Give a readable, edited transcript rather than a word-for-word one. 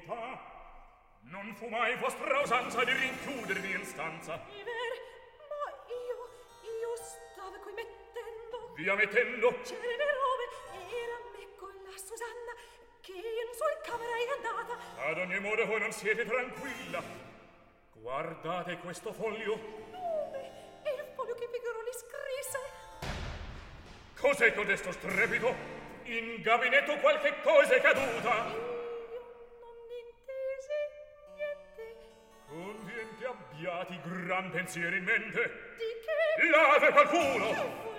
verità. Non fu mai vostra usanza di rinchiudervi in stanza. È vero, ma io stavo qui mettendo. Via mettendo? C'era le robe, era me con la Susanna, che in sul camera è andata. Ad ogni modo voi non siete tranquilla. Guardate questo foglio. Dove? È il foglio che Figaro scrisse. Cos'è codesto strepito? In gabinetto qualche cosa è caduta. Convienti abbiati gran pensieri in mente. Di che? L'ave qualcuno!